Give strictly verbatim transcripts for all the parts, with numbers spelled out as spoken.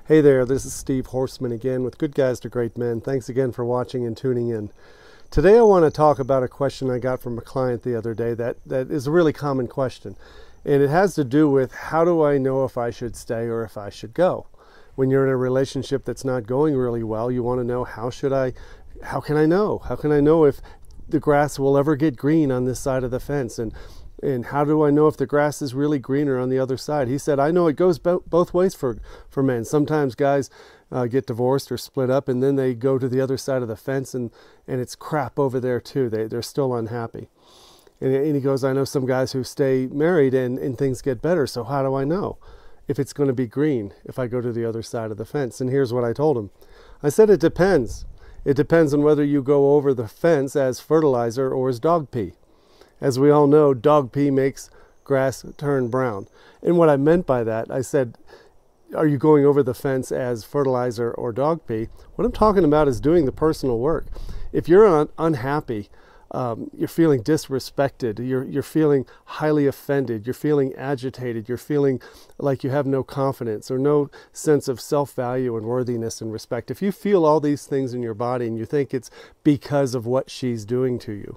Hey there, this is Steve Horstman again with Good Guys to Great Men. Thanks again for watching and tuning in. Today I want to talk about a question I got from a client the other day that, that is a really common question. And it has to do with, how do I know if I should stay or if I should go? When you're in a relationship that's not going really well, you want to know, how should I, how can I know? How can I know if the grass will ever get green on this side of the fence? And And how do I know if the grass is really greener on the other side? He said, I know it goes bo both ways for, for men. Sometimes guys uh, get divorced or split up, and then they go to the other side of the fence, and, and it's crap over there too. They, they're still unhappy. And, and he goes, I know some guys who stay married and, and things get better. So how do I know if it's going to be green if I go to the other side of the fence? And here's what I told him. I said, it depends. It depends on whether you go over the fence as fertilizer or as dog pee. As we all know, dog pee makes grass turn brown. And what I meant by that, I said, are you going over the fence as fertilizer or dog pee? What I'm talking about is doing the personal work. If you're un unhappy, um, you're feeling disrespected, you're, you're feeling highly offended, you're feeling agitated, you're feeling like you have no confidence or no sense of self-value and worthiness and respect. If you feel all these things in your body and you think it's because of what she's doing to you,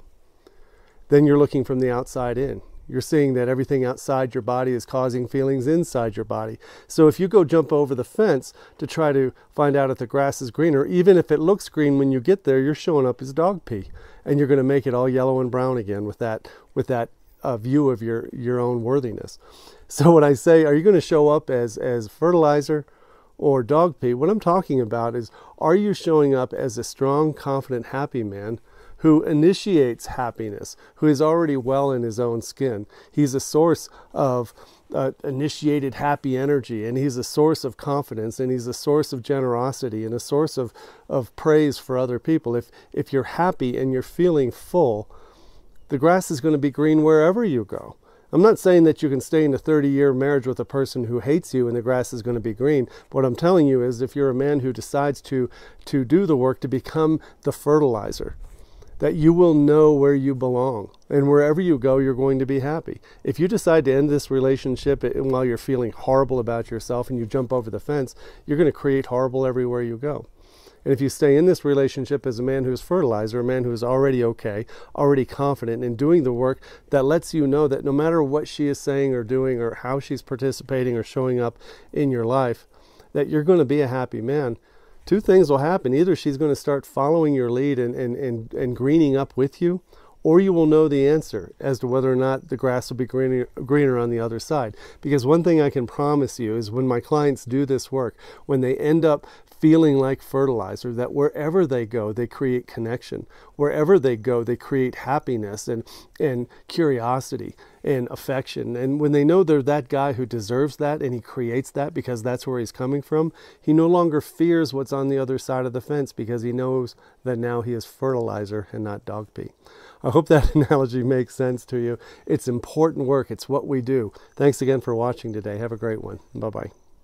then you're looking from the outside in. You're seeing that everything outside your body is causing feelings inside your body. So if you go jump over the fence to try to find out if the grass is greener, even if it looks green when you get there, you're showing up as dog pee. And you're going to make it all yellow and brown again with that, with that uh, view of your, your own worthiness. So when I say, are you going to show up as, as fertilizer or dog pee? What I'm talking about is, are you showing up as a strong, confident, happy man who initiates happiness, who is already well in his own skin? He's a source of uh, initiated happy energy, and he's a source of confidence, and he's a source of generosity, and a source of, of praise for other people. If, if you're happy and you're feeling full, the grass is going to be green wherever you go. I'm not saying that you can stay in a thirty-year marriage with a person who hates you and the grass is going to be green. What I'm telling you is, if you're a man who decides to, to do the work to become the fertilizer, that you will know where you belong, and wherever you go, you're going to be happy. If you decide to end this relationship and while you're feeling horrible about yourself and you jump over the fence, you're going to create horrible everywhere you go. And if you stay in this relationship as a man who's fertilizer, a man who's already okay, already confident, and doing the work that lets you know that no matter what she is saying or doing or how she's participating or showing up in your life, that you're going to be a happy man, two things will happen. Either she's going to start following your lead and, and, and, and greening up with you, or you will know the answer as to whether or not the grass will be greener, greener on the other side. Because one thing I can promise you is, when my clients do this work, when they end up feeling like fertilizer, that wherever they go, they create connection. Wherever they go, they create happiness and, and curiosity and affection. And when they know they're that guy who deserves that, and he creates that because that's where he's coming from, he no longer fears what's on the other side of the fence, because he knows that now he is fertilizer and not dog pee. I hope that analogy makes sense to you. It's important work. It's what we do. Thanks again for watching today. Have a great one. Bye-bye.